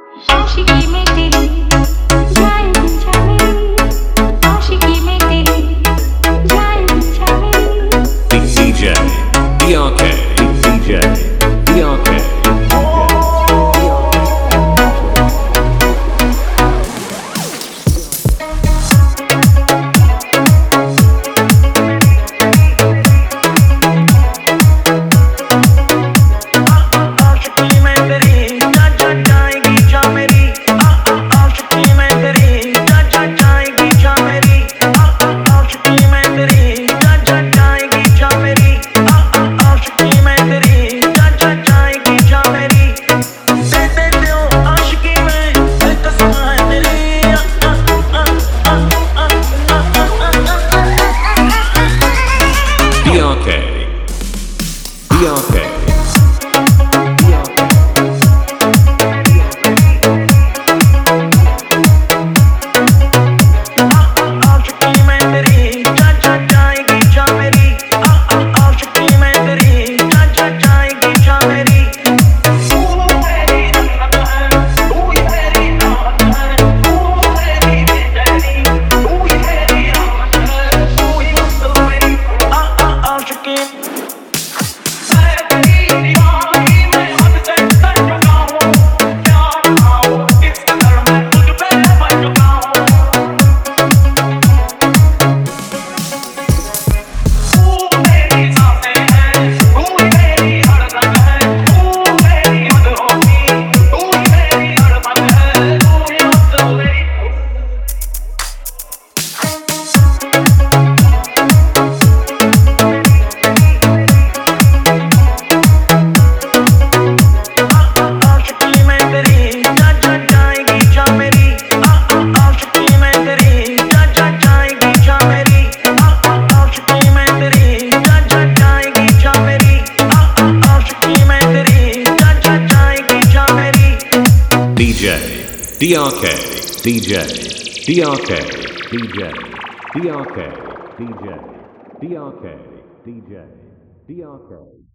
आशिकी में तेरी जाए पीछा मेरी, आशिकी में तेरी जाए पीछा मेरी। DJ, DRK, DJ, DRK. DRK, DJ, DRK, DJ, DRK, DJ, DRK, DJ, DRK.